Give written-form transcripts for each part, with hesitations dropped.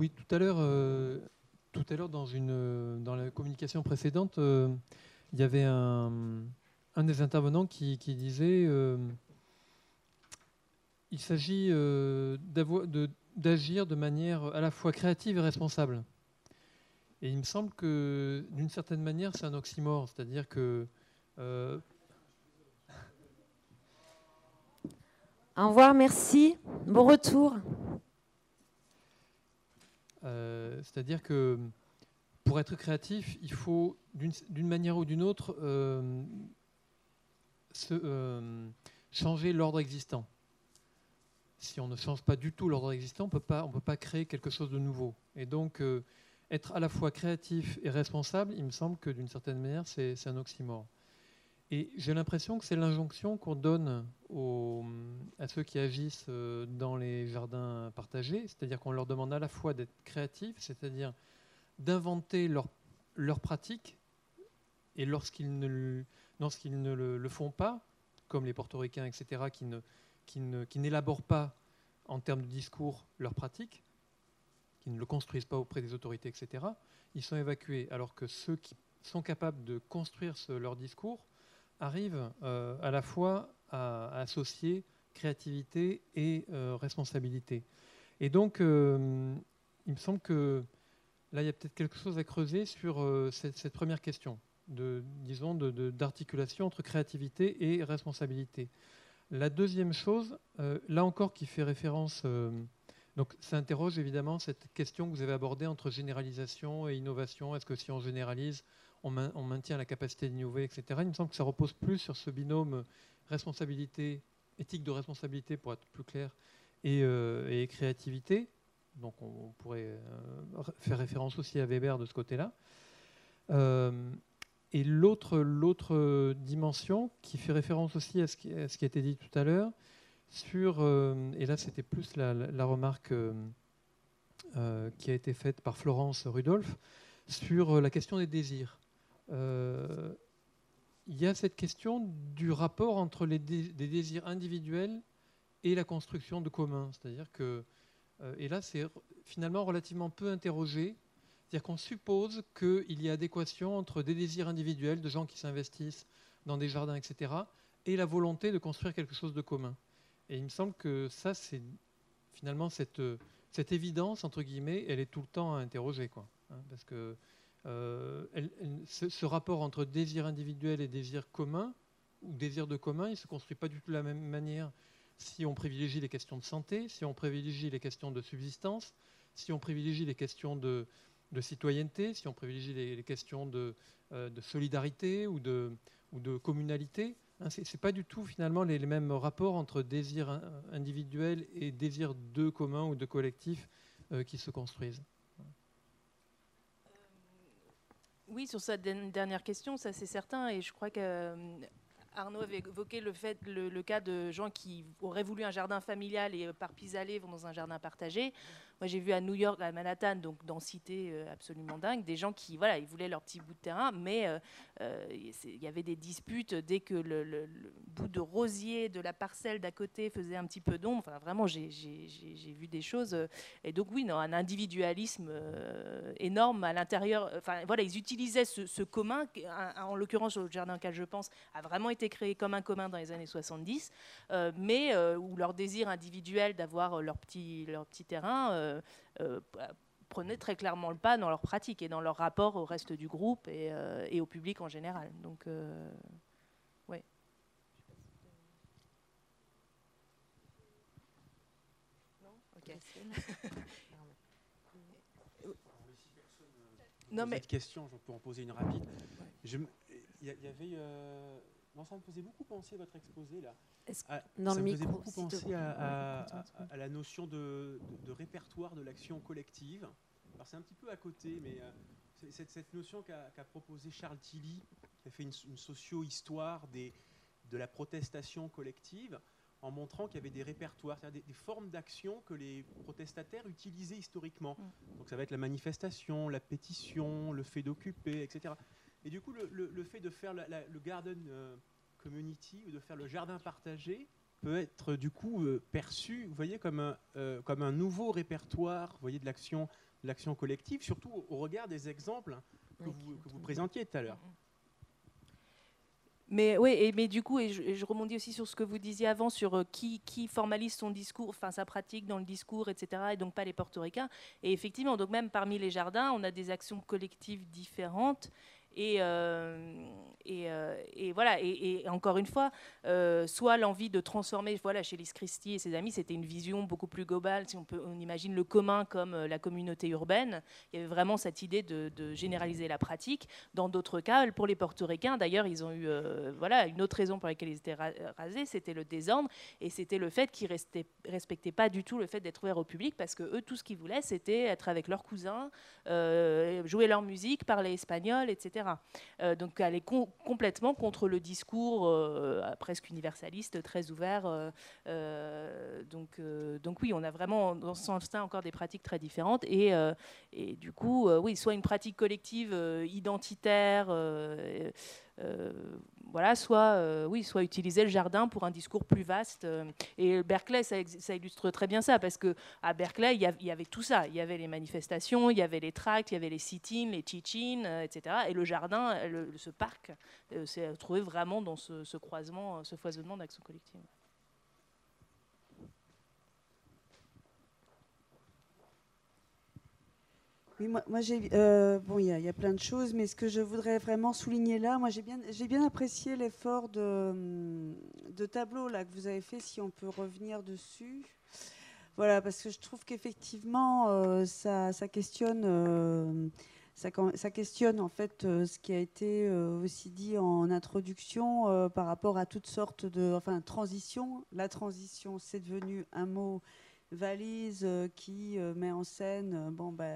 Oui, tout à l'heure dans la communication précédente, il y avait un des intervenants qui disait il s'agit d'agir de manière à la fois créative et responsable. Et il me semble que d'une certaine manière, c'est un oxymore, c'est-à-dire que euh, Au revoir, merci. Bon retour. c'est-à-dire que pour être créatif, il faut d'une manière ou d'une autre changer l'ordre existant. Si on ne change pas du tout l'ordre existant, on ne peut pas créer quelque chose de nouveau. Et donc, être à la fois créatif et responsable, il me semble que d'une certaine manière, c'est un oxymore. Et j'ai l'impression que c'est l'injonction qu'on donne à ceux qui agissent dans les jardins partagés, c'est-à-dire qu'on leur demande à la fois d'être créatifs, c'est-à-dire d'inventer leur pratique, et lorsqu'ils ne le font pas, comme les portoricains, etc., qui n'élaborent pas en termes de discours leur pratique, qui ne le construisent pas auprès des autorités, etc., ils sont évacués. Alors que ceux qui sont capables de construire leur discours arrivent à la fois à associer créativité et responsabilité. Et donc, il me semble que là, il y a peut-être quelque chose à creuser sur cette première question, disons, d'articulation entre créativité et responsabilité. La deuxième chose, là encore, qui fait référence, donc ça interroge évidemment cette question que vous avez abordée entre généralisation et innovation. Est-ce que si on généralise, on maintient la capacité d'innover, etc. Il me semble que ça repose plus sur ce binôme responsabilité, éthique de responsabilité pour être plus clair, et créativité. Donc on pourrait faire référence aussi à Weber de ce côté-là. Et l'autre dimension qui fait référence aussi à ce qui a été dit tout à l'heure, et là c'était plus la remarque qui a été faite par Florence Rudolph, sur la question des désirs. Il y a cette question du rapport entre des désirs individuels et la construction de communs. C'est-à-dire que, et là c'est finalement relativement peu interrogé, c'est-à-dire qu'on suppose qu'il y a adéquation entre des désirs individuels de gens qui s'investissent dans des jardins, etc., et la volonté de construire quelque chose de commun. Et il me semble que ça, c'est finalement cette évidence, entre guillemets, elle est tout le temps à interroger, quoi. Parce que ce rapport entre désir individuel et désir commun, ou désir de commun, il ne se construit pas du tout de la même manière si on privilégie les questions de santé, si on privilégie les questions de subsistance, si on privilégie les questions de citoyenneté, si on privilégie les questions de solidarité ou de communalité. Ce n'est pas du tout finalement les mêmes rapports entre désir individuel et désir de commun ou de collectif qui se construisent. Oui, sur cette dernière question, ça c'est certain, et je crois que Arnaud avait évoqué le cas de gens qui auraient voulu un jardin familial et par pis-aller vont dans un jardin partagé. Moi, j'ai vu à New York, à Manhattan, donc densité absolument dingue, des gens qui, voilà, ils voulaient leur petit bout de terrain, mais il y avait des disputes dès que le bout de rosier de la parcelle d'à côté faisait un petit peu d'ombre. Enfin, vraiment, j'ai vu des choses. Et donc, oui, non, un individualisme énorme à l'intérieur. Enfin, voilà, ils utilisaient ce commun, en l'occurrence, au jardin auquel je pense, a vraiment été créé comme un commun dans les années 70, mais où leur désir individuel d'avoir leur petit terrain prenait très clairement le pas dans leur pratique et dans leur rapport au reste du groupe et au public en général. Donc, ouais. Non, ok. Non, mais... Cette question, je peux en poser une rapide. Il y avait... Non, ça me faisait beaucoup penser, votre exposé, là. Ça me faisait beaucoup penser à la notion de répertoire de l'action collective. Alors, c'est un petit peu à côté, mais cette notion qu'a proposée Charles Tilly, qui a fait une socio-histoire de la protestation collective, en montrant qu'il y avait des répertoires, c'est-à-dire des formes d'action que les protestataires utilisaient historiquement. Donc ça va être la manifestation, la pétition, le fait d'occuper, etc. Et du coup, le fait de faire le garden community, ou de faire le jardin partagé, peut être du coup perçu, vous voyez, comme un nouveau répertoire, vous voyez, de l'action collective, surtout au regard des exemples que vous présentiez tout à l'heure. Mais oui, mais du coup, et je rebondis aussi sur ce que vous disiez avant, sur qui formalise son discours, enfin sa pratique dans le discours, etc., et donc pas les portoricains. Et effectivement, donc même parmi les jardins, on a des actions collectives différentes. Et voilà, et encore une fois, soit l'envie de transformer, voilà, chez Lys Christie et ses amis, c'était une vision beaucoup plus globale. Si on imagine le commun comme la communauté urbaine, il y avait vraiment cette idée de généraliser la pratique. Dans d'autres cas, pour les portoricains, d'ailleurs, ils ont eu voilà, une autre raison pour laquelle ils étaient rasés, c'était le désordre, et c'était le fait qu'ils respectaient pas du tout le fait d'être ouverts au public, parce que eux, tout ce qu'ils voulaient, c'était être avec leurs cousins, jouer leur musique, parler espagnol, etc. Donc aller complètement contre le discours presque universaliste, très ouvert. Donc oui, on a vraiment dans ce sens-là encore des pratiques très différentes. Et du coup, oui, soit une pratique collective identitaire, voilà, soit utiliser le jardin pour un discours plus vaste. Et Berkeley, ça illustre très bien ça, parce qu'à Berkeley, il y avait tout ça. Il y avait les manifestations, il y avait les tracts, il y avait les sit-ins, les teach-ins, etc. Et le jardin, ce parc, s'est trouvé vraiment dans ce croisement, ce foisonnement d'actions collectives. Oui, moi j'ai bon, il y a plein de choses, mais ce que je voudrais vraiment souligner là, moi j'ai bien apprécié l'effort de tableau là que vous avez fait, si on peut revenir dessus. Voilà, parce que je trouve qu'effectivement ça questionne ça questionne en fait ce qui a été aussi dit en introduction par rapport à toutes sortes de transition. La transition, c'est devenu un mot valise qui met en scène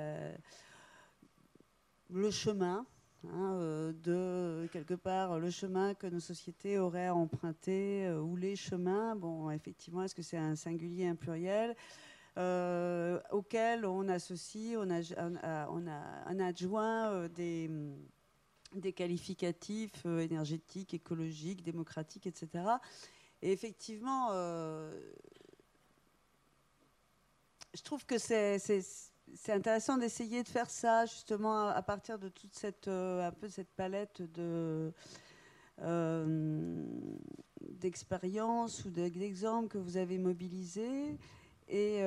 le chemin, de quelque part le chemin que nos sociétés auraient emprunté, ou les chemins. Bon, effectivement, est-ce que c'est un singulier, un pluriel auquel on associe, on a adjoint des qualificatifs énergétiques, écologiques, démocratiques, etc. Et effectivement, je trouve que c'est intéressant d'essayer de faire ça justement à partir de toute cette un peu cette palette d'expériences ou d'exemples que vous avez mobilisés. Et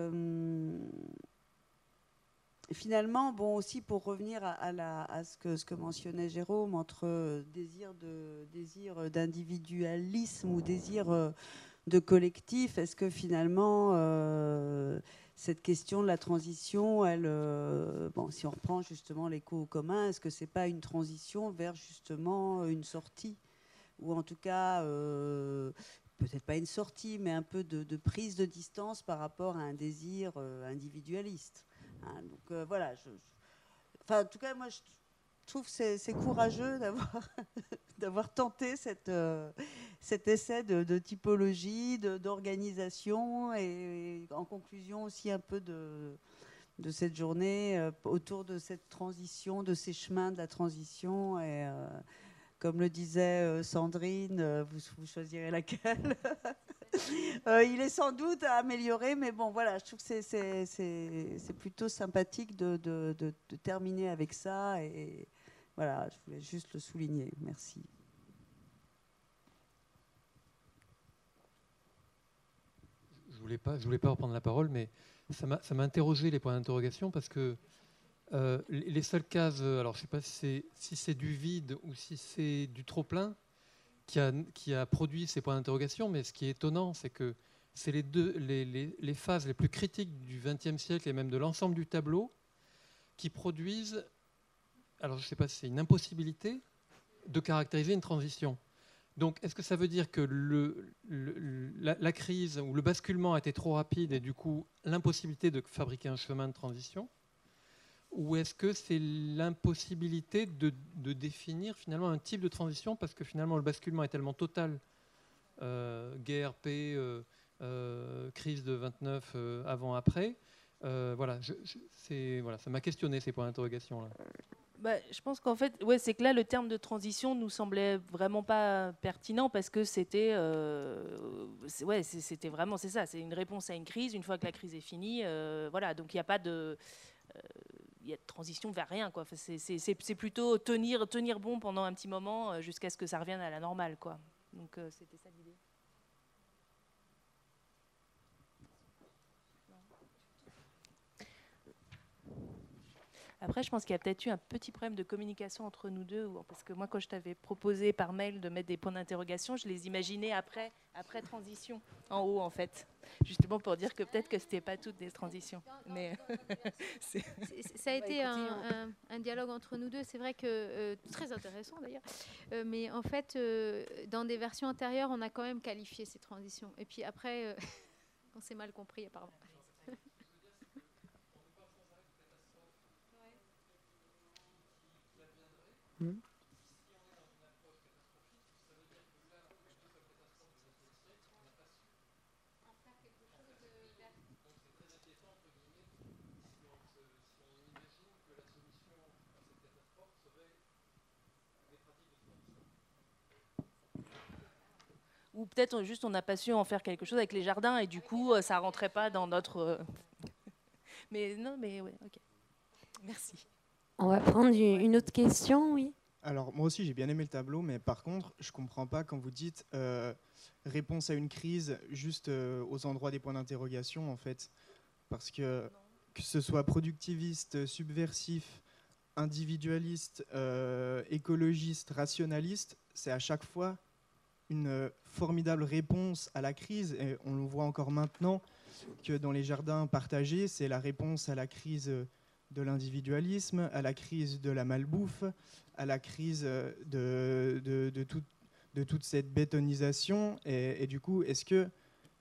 finalement, bon, aussi pour revenir à ce que mentionnait Jérôme, entre désir d'individualisme ou désir de collectif, est-ce que finalement cette question de la transition, si on reprend justement l'écho commun, est-ce que c'est pas une transition vers justement une sortie, ou en tout cas peut-être pas une sortie, mais un peu de prise de distance par rapport à un désir individualiste. Donc voilà, en tout cas, moi je trouve que c'est courageux d'avoir tenté cet essai de typologie, d'organisation, et en conclusion aussi un peu de cette journée autour de cette transition, de ces chemins de la transition. Et comme le disait Sandrine, vous choisirez laquelle. Il est sans doute à améliorer, mais bon, voilà, je trouve que c'est plutôt sympathique de terminer avec ça. Et voilà, je voulais juste le souligner. Merci. Je voulais pas reprendre la parole, mais ça m'a interrogé les points d'interrogation, parce que les seules cases, alors je ne sais pas si c'est du vide ou si c'est du trop-plein qui a produit ces points d'interrogation, mais ce qui est étonnant, c'est que c'est les phases les plus critiques du XXe siècle et même de l'ensemble du tableau qui produisent, alors je ne sais pas si c'est une impossibilité de caractériser une transition. Donc est-ce que ça veut dire que la crise ou le basculement a été trop rapide et du coup l'impossibilité de fabriquer un chemin de transition ? Ou est-ce que c'est l'impossibilité de définir finalement un type de transition, parce que finalement le basculement est tellement total, guerre, paix, crise de 29, avant, après, Voilà, ça m'a questionné ces points d'interrogation là. Je pense qu'en fait, c'est que là, le terme de transition nous semblait vraiment pas pertinent parce que c'était vraiment, c'est ça, c'est une réponse à une crise. Une fois que la crise est finie, voilà, donc il n'y a pas de, y a de transition vers rien, quoi. Enfin, c'est plutôt tenir bon pendant un petit moment jusqu'à ce que ça revienne à la normale, quoi. Donc c'était ça l'idée. Après, je pense qu'il y a peut-être eu un petit problème de communication entre nous deux, parce que moi, quand je t'avais proposé par mail de mettre des points d'interrogation, je les imaginais après transition, en haut, en fait. Justement pour dire que peut-être que ce n'était pas toutes des transitions. Mais ça a été un dialogue entre nous deux. C'est vrai que très intéressant, d'ailleurs. Mais en fait, dans des versions antérieures, on a quand même qualifié ces transitions. Et puis après, on s'est mal compris, apparemment. Ou peut-être juste on n'a pas su en faire quelque chose avec les jardins et du coup ça rentrait pas dans notre. Mais non, mais ouais, ok. Merci. On va prendre une autre question, oui. Alors moi aussi j'ai bien aimé le tableau, mais par contre je comprends pas quand vous dites réponse à une crise juste aux endroits des points d'interrogation en fait, parce que ce soit productiviste, subversif, individualiste, écologiste, rationaliste, c'est à chaque fois une formidable réponse à la crise, et on le voit encore maintenant que dans les jardins partagés, c'est la réponse à la crise de l'individualisme, à la crise de la malbouffe, à la crise de toute cette bétonisation. Et du coup, est-ce que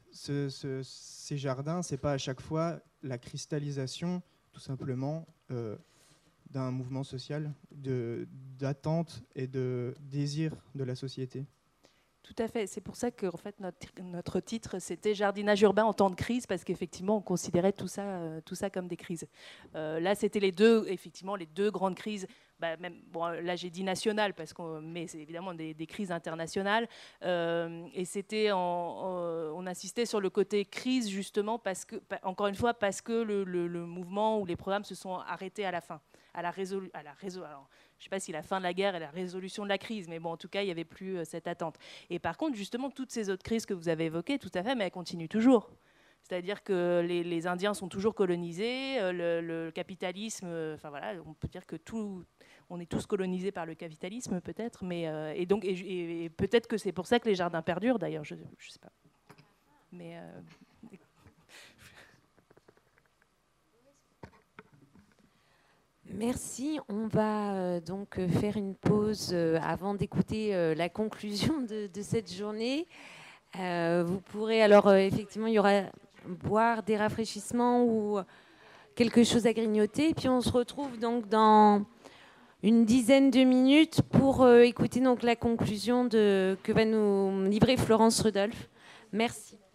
ces jardins, c'est pas à chaque fois la cristallisation, tout simplement, d'un mouvement social, d'attente et de désir de la société ? Tout à fait. C'est pour ça que en fait, notre titre, c'était « Jardinage urbain en temps de crise », parce qu'effectivement, on considérait tout ça comme des crises. Là, c'était les deux grandes crises. Là, j'ai dit nationales, mais c'est évidemment des crises internationales. Et c'était on insistait sur le côté crise, justement, encore une fois, parce que le mouvement ou les programmes se sont arrêtés à la fin. Alors, je ne sais pas si la fin de la guerre est la résolution de la crise, mais bon, en tout cas, il n'y avait plus cette attente. Et par contre, justement, toutes ces autres crises que vous avez évoquées, tout à fait, mais elles continuent toujours. C'est-à-dire que les Indiens sont toujours colonisés, le capitalisme, enfin voilà, on peut dire que on est tous colonisés par le capitalisme, peut-être, et peut-être que c'est pour ça que les jardins perdurent, d'ailleurs, je ne sais pas. Mais... Merci. On va donc faire une pause avant d'écouter la conclusion de cette journée. Vous pourrez alors, effectivement, il y aura boire des rafraîchissements ou quelque chose à grignoter. Puis on se retrouve donc dans une dizaine de minutes pour écouter donc la conclusion que va nous livrer Florence Rudolph. Merci.